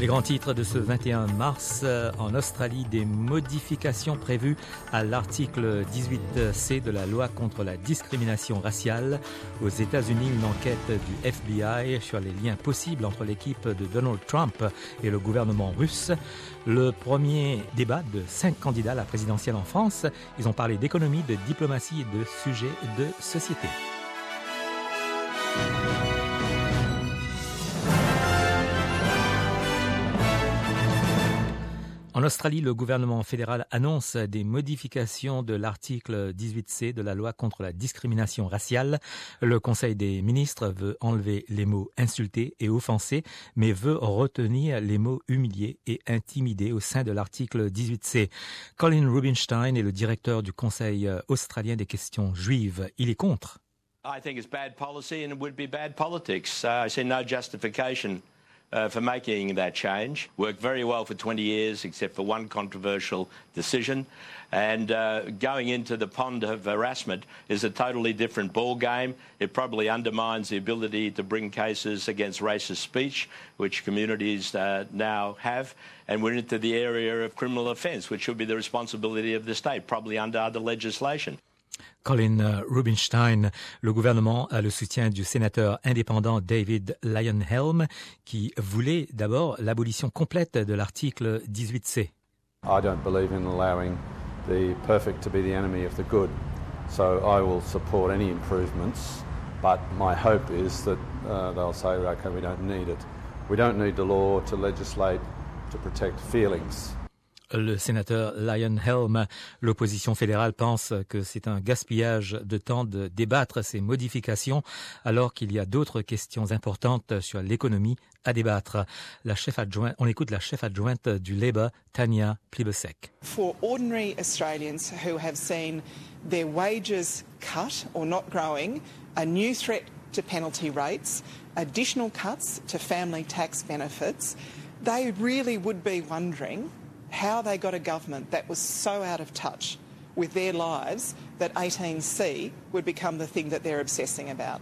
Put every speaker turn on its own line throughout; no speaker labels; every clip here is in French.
Les grands titres de ce 21 mars, en Australie, des modifications prévues à l'article 18C de la loi contre la discrimination raciale. Aux États-Unis, une enquête du FBI sur les liens possibles entre l'équipe de Donald Trump et le gouvernement russe. Le premier débat de 5 candidats à la présidentielle en France. Ils ont parlé d'économie, de diplomatie et de sujets de société. En Australie, le gouvernement fédéral annonce des modifications de l'article 18C de la loi contre la discrimination raciale. Le Conseil des ministres veut enlever les mots insulter et offenser, mais veut retenir les mots humilier et intimider au sein de l'article 18C. Colin Rubinstein est le directeur du Conseil australien des questions juives. Il est contre.
I think it's bad policy and it would be bad politics. I see no justification for making that change. Worked very well for 20 years, except for one controversial decision. And going into the pond of harassment is a totally different ball game. It probably undermines the ability to bring cases against racist speech, which communities now have. And we're into the area of criminal offence, which should be the responsibility of the state, probably under other legislation.
Colin Rubinstein, le gouvernement a le soutien du sénateur indépendant David Lyon-Helm qui voulait d'abord l'abolition complète de l'article 18C.
I don't believe in allowing the perfect to be the enemy of the good, so I will support any improvements, but my hope is that they'll say, okay, we don't need it. We don't need the law to legislate to protect feelings.
Le sénateur Lyon-Helm, l'opposition fédérale pense que c'est un gaspillage de temps de débattre ces modifications alors qu'il y a d'autres questions importantes sur l'économie à débattre. On écoute la chef adjointe du Labour, Tanya Plibersek.
For ordinary Australians who have seen their wages cut or not growing, a new threat to penalty rates, additional cuts to family tax benefits, they really would be wondering how they got a government that was so out of touch with their lives that 18C would become the thing that they're obsessing about.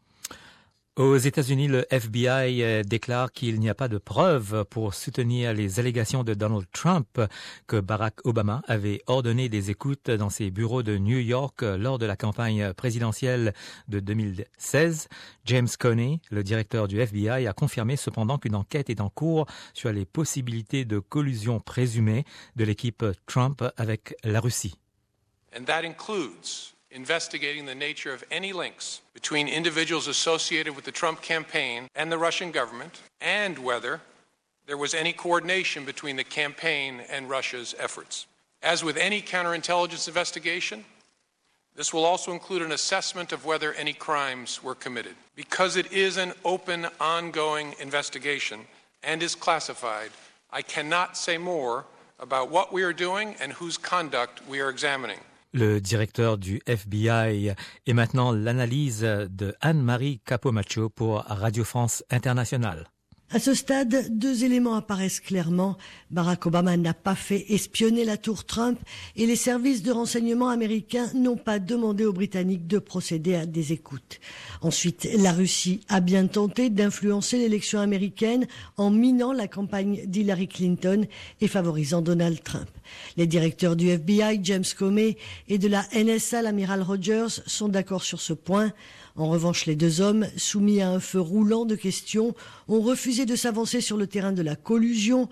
Aux États-Unis, le FBI déclare qu'il n'y a pas de preuves pour soutenir les allégations de Donald Trump que Barack Obama avait ordonné des écoutes dans ses bureaux de New York lors de la campagne présidentielle de 2016. James Comey, le directeur du FBI, a confirmé cependant qu'une enquête est en cours sur les possibilités de collusion présumée de l'équipe Trump avec la Russie.
And that includes investigating the nature of any links between individuals associated with the Trump campaign and the Russian government, and whether there was any coordination between the campaign and Russia's efforts. As with any counterintelligence investigation, this will also include an assessment of whether any crimes were committed. Because it is an open, ongoing investigation and is classified, I cannot say more about what we are doing and whose conduct we are examining.
Le directeur du FBI et maintenant l'analyse de Anne-Marie Capomacho pour Radio France Internationale.
À ce stade, 2 éléments apparaissent clairement. Barack Obama n'a pas fait espionner la tour Trump et les services de renseignement américains n'ont pas demandé aux Britanniques de procéder à des écoutes. Ensuite, la Russie a bien tenté d'influencer l'élection américaine en minant la campagne d'Hillary Clinton et favorisant Donald Trump. Les directeurs du FBI, James Comey, et de la NSA, l'amiral Rogers, sont d'accord sur ce point. En revanche, les 2 hommes, soumis à un feu roulant de questions, ont refusé de s'avancer sur le terrain de la collusion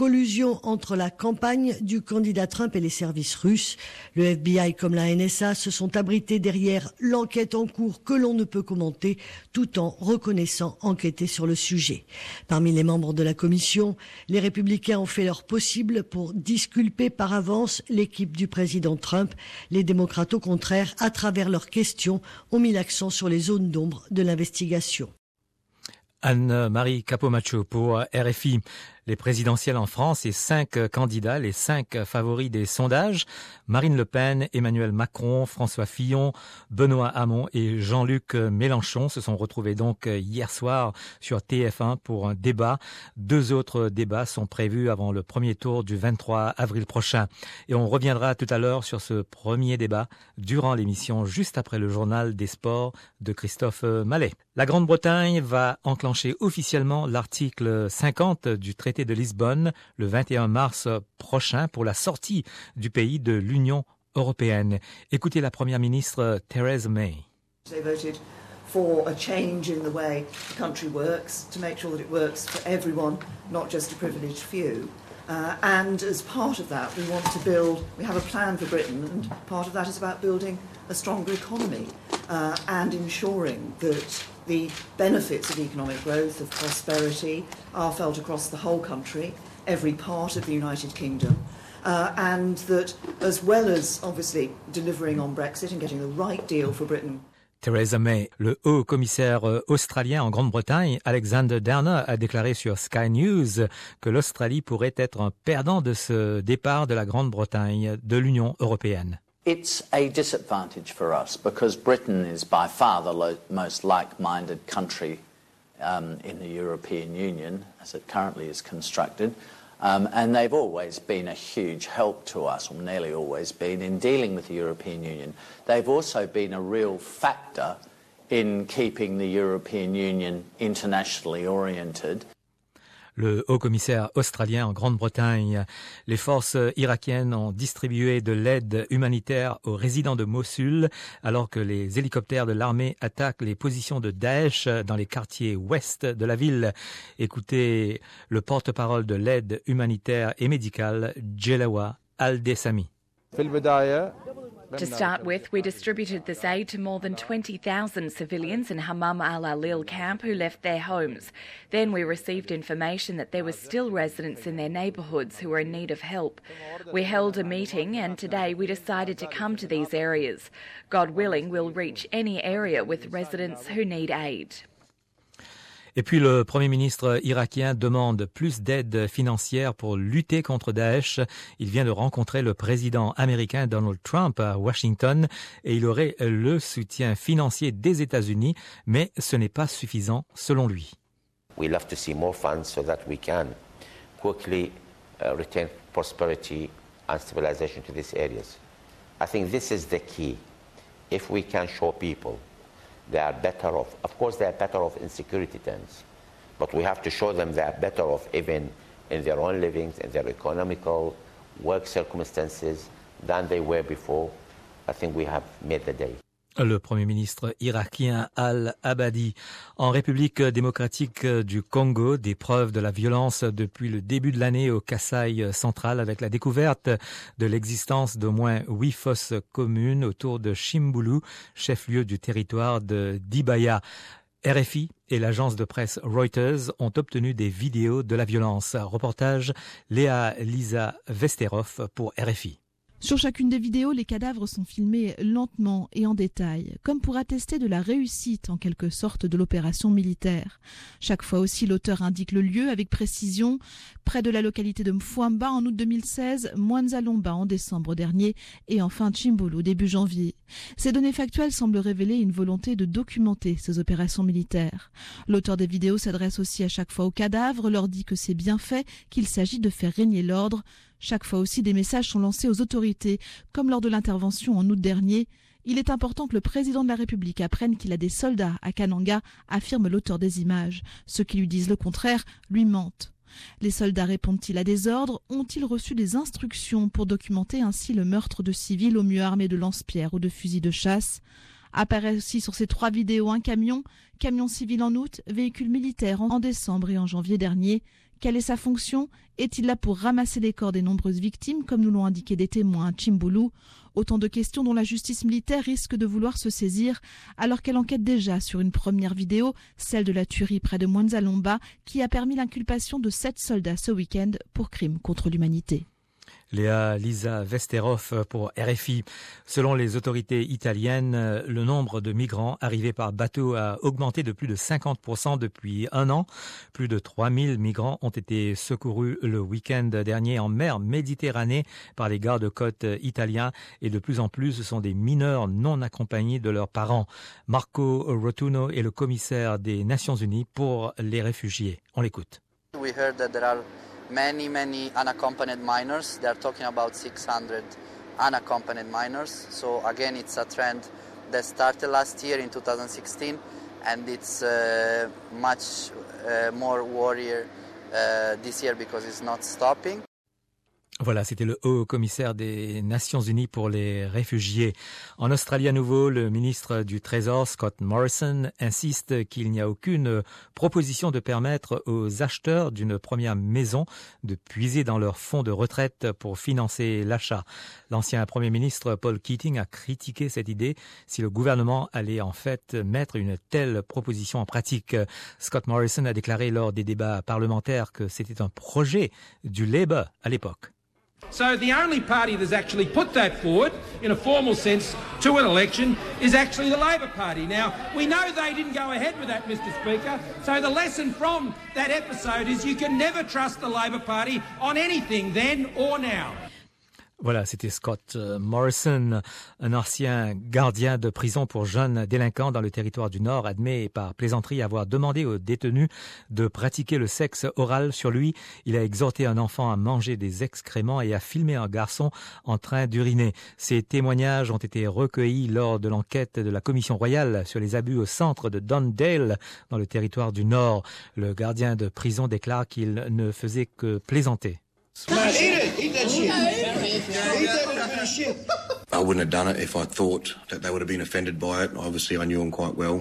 entre la campagne du candidat Trump et les services russes. Le FBI comme la NSA se sont abrités derrière l'enquête en cours que l'on ne peut commenter, tout en reconnaissant enquêter sur le sujet. Parmi les membres de la commission, les républicains ont fait leur possible pour disculper par avance l'équipe du président Trump. Les démocrates, au contraire, à travers leurs questions, ont mis l'accent sur les zones d'ombre de l'investigation.
Anne-Marie Capomacho pour RFI. Les présidentielles en France et 5 candidats, les 5 favoris des sondages, Marine Le Pen, Emmanuel Macron, François Fillon, Benoît Hamon et Jean-Luc Mélenchon se sont retrouvés donc hier soir sur TF1 pour un débat. 2 autres débats sont prévus avant le premier tour du 23 avril prochain. Et on reviendra tout à l'heure sur ce premier débat durant l'émission juste après le journal des sports de Christophe Mallet. La Grande-Bretagne va enclencher officiellement l'article 50 du traité traité de Lisbonne le 21 mars prochain pour la sortie du pays de l'Union européenne. Écoutez la première ministre Theresa May.
They voted for a change in the way the country works, to make sure that it works for everyone, not just a privileged few. And as part of that, we have a plan for Britain, and part of that is about building a stronger economy and ensuring that the benefits of economic growth, of prosperity, are felt across the whole country, every part of the United Kingdom, and that as well as obviously delivering on Brexit and getting the right deal for Britain.
Theresa May. Le haut commissaire australien en Grande-Bretagne, Alexander Downer, a déclaré sur Sky News que l'Australie pourrait être un perdant de ce départ de la Grande-Bretagne de l'Union européenne.
It's a disadvantage for us because Britain is by far the most like-minded country in the European Union as it currently is constructed. And they've always been a huge help to us, or nearly always been, in dealing with the European Union. They've also been a real factor in keeping the European Union internationally oriented.
Le haut-commissaire australien en Grande-Bretagne. Les forces irakiennes ont distribué de l'aide humanitaire aux résidents de Mossoul alors que les hélicoptères de l'armée attaquent les positions de Daesh dans les quartiers ouest de la ville. Écoutez le porte-parole de l'aide humanitaire et médicale, Jelawa Al-Dessami.
To start with, we distributed this aid to more than 20,000 civilians in Hammam al-Alil camp who left their homes. Then we received information that there were still residents in their neighbourhoods who were in need of help. We held a meeting and today we decided to come to these areas. God willing, we'll reach any area with residents who need aid.
Et puis le Premier ministre irakien demande plus d'aide financière pour lutter contre Daesh. Il vient de rencontrer le président américain Donald Trump à Washington et il aurait le soutien financier des États-Unis, mais ce n'est pas suffisant selon lui.
We love to see more funds so that we can quickly return prosperity and stabilization to these areas. I think this is the key. If we can show people they are better off. Of course, they are better off in security terms, but we have to show them they are better off even in their own livings, in their economical work circumstances than they were before. I think we have made the day.
Le Premier ministre irakien Al-Abadi. En République démocratique du Congo, des preuves de la violence depuis le début de l'année au Kasaï central avec la découverte de l'existence d'au moins 8 fosses communes autour de Chimbulu, chef-lieu du territoire de Dibaya. RFI et l'agence de presse Reuters ont obtenu des vidéos de la violence. Reportage Léa Lisa Vesterov pour RFI.
Sur chacune des vidéos, les cadavres sont filmés lentement et en détail, comme pour attester de la réussite en quelque sorte de l'opération militaire. Chaque fois aussi, l'auteur indique le lieu avec précision, près de la localité de Mfwamba en août 2016, Mwanza-Lomba en décembre dernier et enfin Chimbulu début janvier. Ces données factuelles semblent révéler une volonté de documenter ces opérations militaires. L'auteur des vidéos s'adresse aussi à chaque fois aux cadavres, leur dit que c'est bien fait, qu'il s'agit de faire régner l'ordre. Chaque fois aussi, des messages sont lancés aux autorités, comme lors de l'intervention en août dernier. Il est important que le président de la République apprenne qu'il a des soldats à Kananga, affirme l'auteur des images. Ceux qui lui disent le contraire lui mentent. Les soldats répondent-ils à des ordres? Ont-ils reçu des instructions pour documenter ainsi le meurtre de civils au mieux armés de lance-pierres ou de fusils de chasse? Apparaît aussi sur ces 3 vidéos un camion civil en août, véhicule militaire en décembre et en janvier dernier. Quelle est sa fonction? Est-il là pour ramasser les corps des nombreuses victimes, comme nous l'ont indiqué des témoins à Chimbulu? Autant de questions dont la justice militaire risque de vouloir se saisir, alors qu'elle enquête déjà sur une première vidéo, celle de la tuerie près de Mwanza-Lomba, qui a permis l'inculpation de 7 soldats ce week-end pour crimes contre l'humanité.
Léa Lisa Vesterov pour RFI. Selon les autorités italiennes, le nombre de migrants arrivés par bateau a augmenté de plus de 50% depuis un an. Plus de 3000 migrants ont été secourus le week-end dernier en mer Méditerranée par les gardes-côtes italiens et de plus en plus ce sont des mineurs non accompagnés de leurs parents. Marco Rotuno est le commissaire des Nations Unies pour les réfugiés. On l'écoute.
We heard that there are many unaccompanied minors. They are talking about 600 unaccompanied minors. So again, it's a trend that started last year in 2016, and it's much more worrying this year because it's not stopping.
Voilà, c'était le haut commissaire des Nations Unies pour les réfugiés. En Australie à nouveau, le ministre du Trésor, Scott Morrison, insiste qu'il n'y a aucune proposition de permettre aux acheteurs d'une première maison de puiser dans leur fonds de retraite pour financer l'achat. L'ancien Premier ministre Paul Keating a critiqué cette idée si le gouvernement allait en fait mettre une telle proposition en pratique. Scott Morrison a déclaré lors des débats parlementaires que c'était un projet du Labour à l'époque.
So the only party that's actually put that forward in a formal sense to an election is actually the Labor Party. Now, we know they didn't go ahead with that, Mr. Speaker, so the lesson from that episode is you can never trust the Labor Party on anything then or now.
Voilà, c'était Scott Morrison, un ancien gardien de prison pour jeunes délinquants dans le territoire du Nord, admet par plaisanterie avoir demandé aux détenus de pratiquer le sexe oral sur lui. Il a exhorté un enfant à manger des excréments et a filmé un garçon en train d'uriner. Ces témoignages ont été recueillis lors de l'enquête de la Commission royale sur les abus au centre de Dundale, dans le territoire du Nord. Le gardien de prison déclare qu'il ne faisait que plaisanter.
Eat that shit. Eat that shit. I wouldn't have done it if I thought that they would have been offended by it. Obviously, I knew them quite well.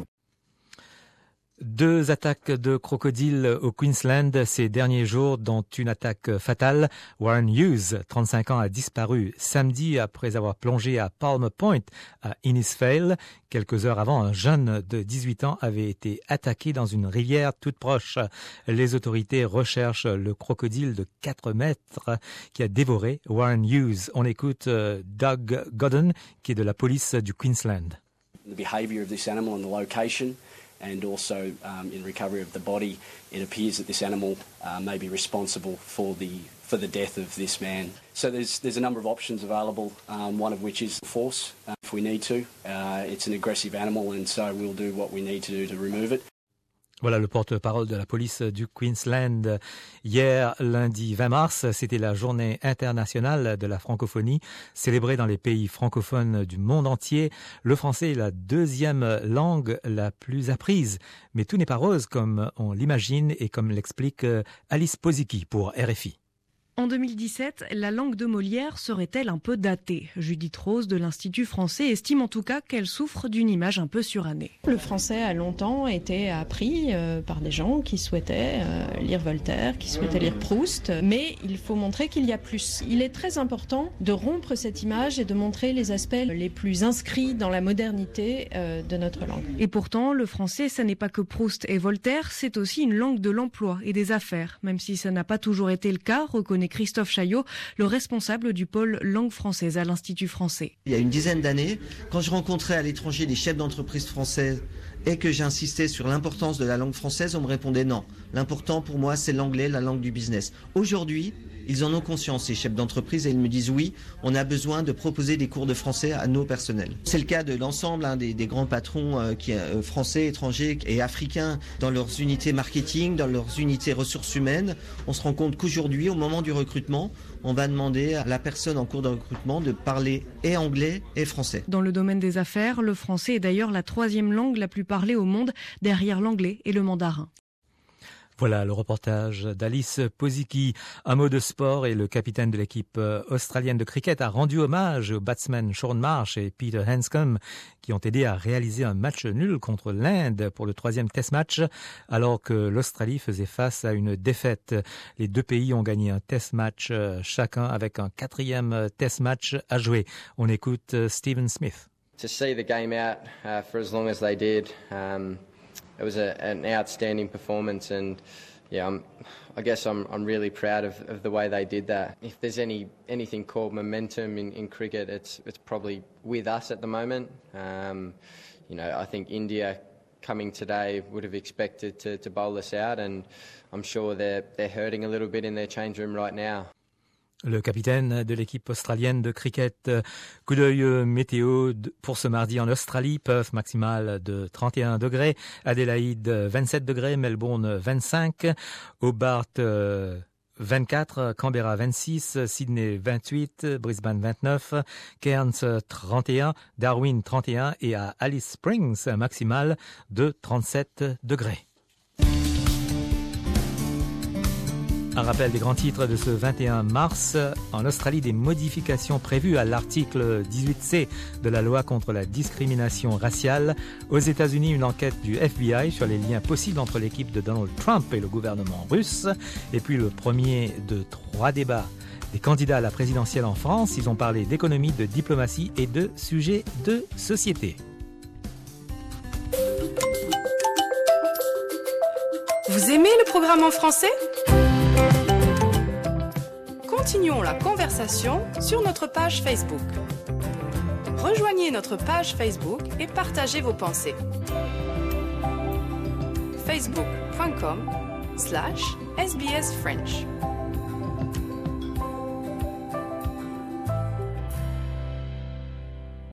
2 attaques de crocodiles au Queensland ces derniers jours, dont une attaque fatale. Warren Hughes, 35 ans, a disparu samedi après avoir plongé à Palmer Point, à Innisfail. Quelques heures avant, un jeune de 18 ans avait été attaqué dans une rivière toute proche. Les autorités recherchent le crocodile de 4 mètres qui a dévoré Warren Hughes. On écoute Doug Godden, qui est de la police du Queensland.
The behaviour of this animal and the location, and also in recovery of the body, it appears that this animal may be responsible for the death of this man. So there's a number of options available, one of which is force if we need to. It's an aggressive animal, and so we'll do what we need to do to remove it.
Voilà le porte-parole de la police du Queensland. Hier, lundi 20 mars, c'était la journée internationale de la francophonie, célébrée dans les pays francophones du monde entier. Le français est la 2e langue la plus apprise. Mais tout n'est pas rose comme on l'imagine et comme l'explique Alice Posicki pour RFI.
En 2017, la langue de Molière serait-elle un peu datée ? Judith Rose de l'Institut français estime en tout cas qu'elle souffre d'une image un peu surannée.
Le français a longtemps été appris par des gens qui souhaitaient lire Voltaire, qui souhaitaient lire Proust, mais il faut montrer qu'il y a plus. Il est très important de rompre cette image et de montrer les aspects les plus inscrits dans la modernité de notre langue.
Et pourtant, le français, ça n'est pas que Proust et Voltaire, c'est aussi une langue de l'emploi et des affaires, même si ça n'a pas toujours été le cas, reconnaît Christophe Chaillot, le responsable du pôle langue française à l'Institut français.
Il y a une dizaine d'années, quand je rencontrais à l'étranger des chefs d'entreprise françaises et que j'insistais sur l'importance de la langue française, on me répondait non. L'important pour moi, c'est l'anglais, la langue du business. Aujourd'hui, ils en ont conscience, ces chefs d'entreprise, et ils me disent oui, on a besoin de proposer des cours de français à nos personnels. C'est le cas de l'ensemble des grands patrons français, étrangers et africains dans leurs unités marketing, dans leurs unités ressources humaines. On se rend compte qu'aujourd'hui, au moment du recrutement, on va demander à la personne en cours de recrutement de parler et anglais et français.
Dans le domaine des affaires, le français est d'ailleurs la 3e langue la plus parlée au monde, derrière l'anglais et le mandarin.
Voilà le reportage d'Alice Posicki. Un mot de sport et le capitaine de l'équipe australienne de cricket a rendu hommage aux batsmen Shaun Marsh et Peter Hanscom qui ont aidé à réaliser un match nul contre l'Inde pour le 3e test match alors que l'Australie faisait face à une défaite. Les 2 pays ont gagné un test match chacun avec un 4e test match à jouer. On écoute Stephen Smith.
To see the game out for as long as they did, it was an outstanding performance, and yeah, I guess I'm really proud of the way they did that. If there's anything called momentum in cricket, it's probably with us at the moment. I think India coming today would have expected to bowl us out, and I'm sure they're hurting a little bit in their change room right now.
Le capitaine de l'équipe australienne de cricket. Coup d'œil météo pour ce mardi en Australie. Perth maximale de 31 degrés. Adélaïde 27 degrés. Melbourne 25. Hobart 24. Canberra 26. Sydney 28. Brisbane 29. Cairns 31. Darwin 31. Et à Alice Springs maximale de 37 degrés. Un rappel des grands titres de ce 21 mars. En Australie, des modifications prévues à l'article 18C de la loi contre la discrimination raciale. Aux États-Unis, une enquête du FBI sur les liens possibles entre l'équipe de Donald Trump et le gouvernement russe. Et puis le premier de 3 débats des candidats à la présidentielle en France. Ils ont parlé d'économie, de diplomatie et de sujets de société.
Vous aimez le programme en français ? Continuons la conversation sur notre page Facebook. Rejoignez notre page Facebook et partagez vos pensées. facebook.com/sbsfrench